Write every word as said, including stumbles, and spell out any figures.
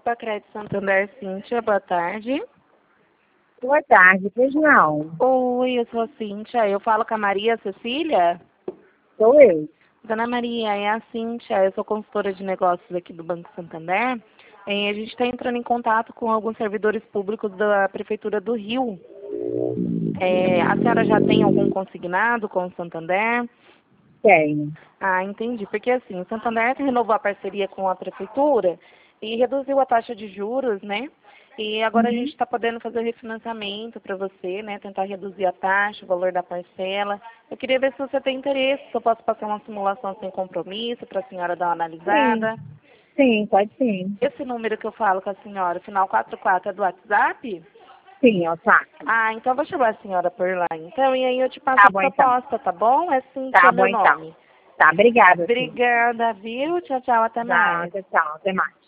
Opa, Crédito Santander, Cíntia, boa tarde. Boa tarde, pois não. Oi, eu sou a Cíntia, eu falo com a Maria Cecília? Sou eu. Dona Maria, é a Cíntia, eu sou consultora de negócios aqui do Banco Santander. E a gente está entrando em contato com alguns servidores públicos da Prefeitura do Rio. É, a senhora já tem algum consignado com o Santander? Tenho. Ah, entendi. Porque assim, o Santander renovou a parceria com a Prefeitura e reduziu a taxa de juros, né? E agora a Uhum. gente está podendo fazer refinanciamento para você, né? Tentar reduzir a taxa, o valor da parcela. Eu queria ver se você tem interesse, se eu posso passar uma simulação sem compromisso para a senhora dar uma Sim, analisada. sim, pode sim. Esse número que eu falo com a senhora, final quatro quatro, é do WhatsApp? Sim, ó, tá. Ah, então eu vou chamar a senhora por lá. Então, e aí eu te passo Tá a bom então. proposta, tá bom? É Cíntia Tá bom meu então. nome. Tá, obrigada, sim. Obrigada, viu? Tchau, tchau, até mais. Nada, tchau, até mais.